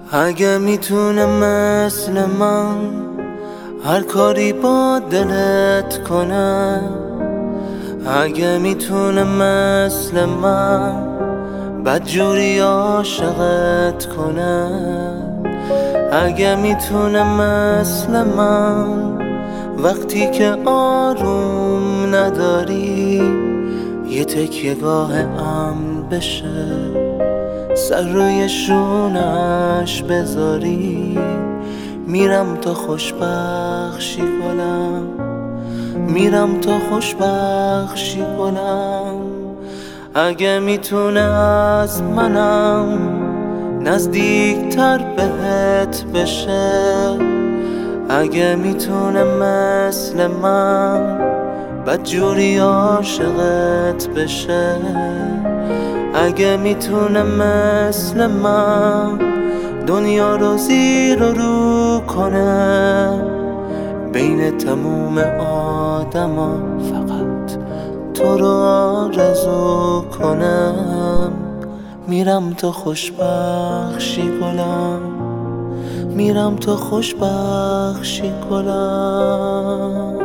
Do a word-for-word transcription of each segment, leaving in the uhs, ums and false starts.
اگه میتونه مثل من هر کاری با دلت کنه، اگه میتونه مثل من بدجوری عاشقت کنه، اگه میتونه مثل من وقتی که آروم نداری یه تکیه گاه امن بشه، سر روی شونش بذاری، میرم تا خوشبخشی کنم، میرم تا خوشبخشی کنم. اگه میتونه از منم نزدیکتر بهت بشه، اگه میتونه مثل من بدجوری عاشقت بشه، اگه میتونه مثل من دنیا رو زیر و رو کنه، بین تموم آدما فقط تو رو آرزو کنم. میرم تا خوشبخشی کنم، میرم تا خوشبخشی کنم.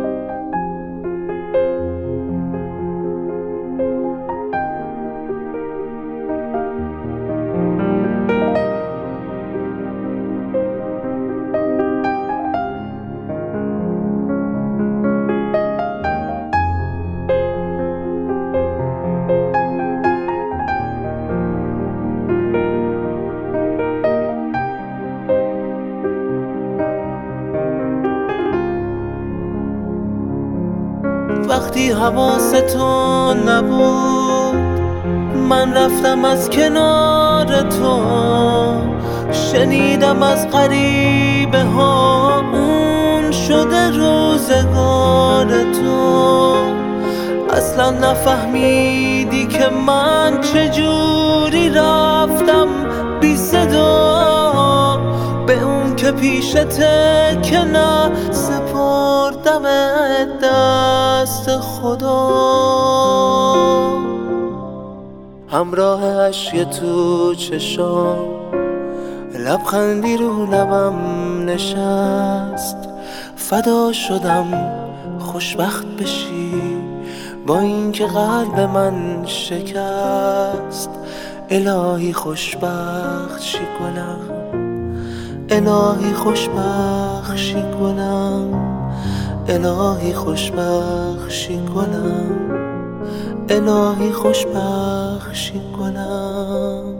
وقتی حواستو نبود من رفتم از کنار تو، شنیدم از غریبه ها اون شده روزگار تو. اصلا نفهمیدی که من چجوری رفتم بی صدا به اون که پیشته که نه سپردم دست خدا. همراه اشک تو چشام لبخندی رو لبم نشست، فدا شدم خوشبخت بشی با اینکه قلب من شکست. الهی خوشبخت شی کنم، الهی خوشبخت شی کنم، الهی خوشبخت شی کنم، الهی خوشبخت شی کنم.